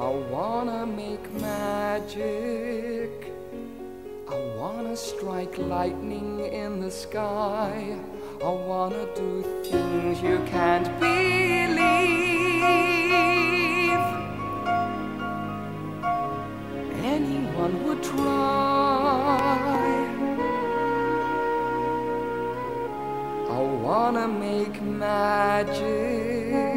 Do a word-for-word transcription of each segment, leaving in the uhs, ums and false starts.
I wanna make magic. I wanna strike lightning in the sky. I wanna do things you can't believe. Anyone would try. I wanna make magic.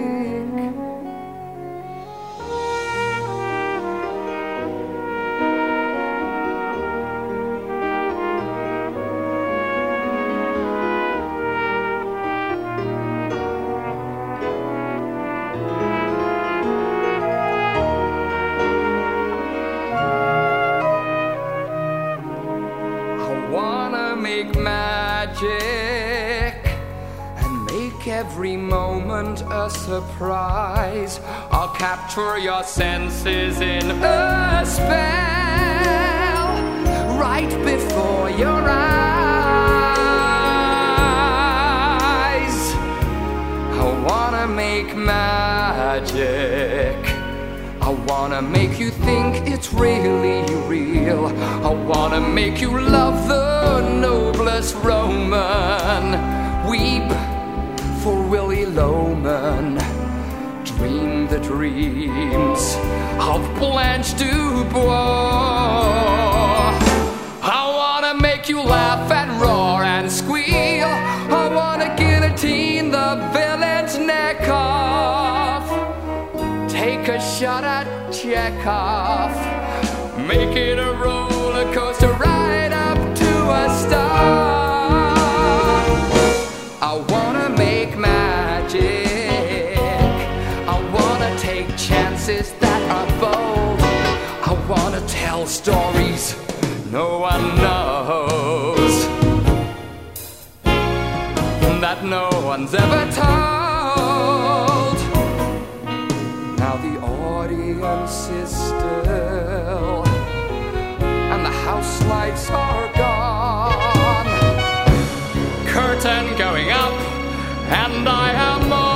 Make magic and make every moment a surprise. I'll capture your senses in a spell right before your eyes. I wanna make magic. I wanna make you think it's really real. I wanna make you love the noblest Roman. Weep for Willy Loman. Dream the dreams of Blanche Dubois. I wanna make you laugh and roar and squeal. I wanna guillotine the villain's neck off. Take a shot at Chekhov. Make it a roller coaster right up to a star. I wanna make magic. I wanna take chances that are bold. I wanna tell stories no one knows, that no one's ever told. Now the audience is still and the house lights are gone. Curtain going up and I am on.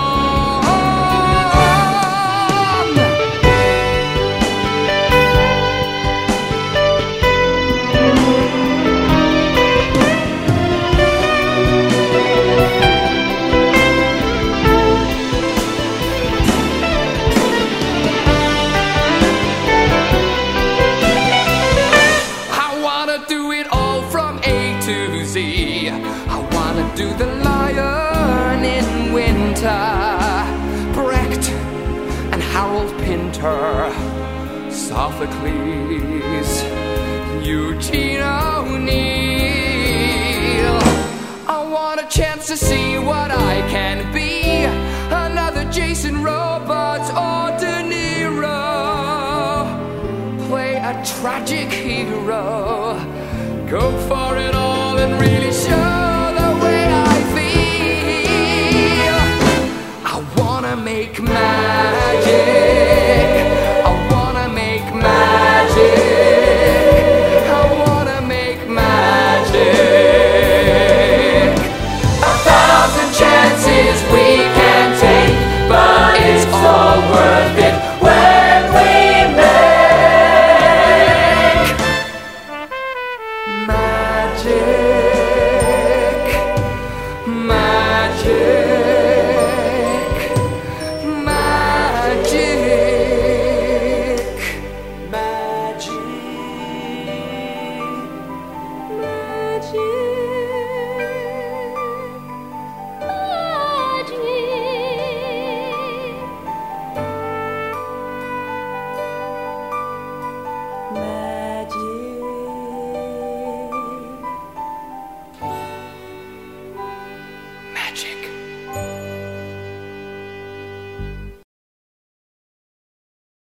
I wanna do the Lion in Winter, Brecht and Harold Pinter, Sophocles, Eugene O'Neill. I want a chance to see what I can be, another Jason Robards or De Niro. Play a tragic hero, go for it all and really show the way I feel. I wanna make magic. I wanna make magic. I wanna make magic. A thousand chances we can take, but it's all worth it when we make magic. Magic.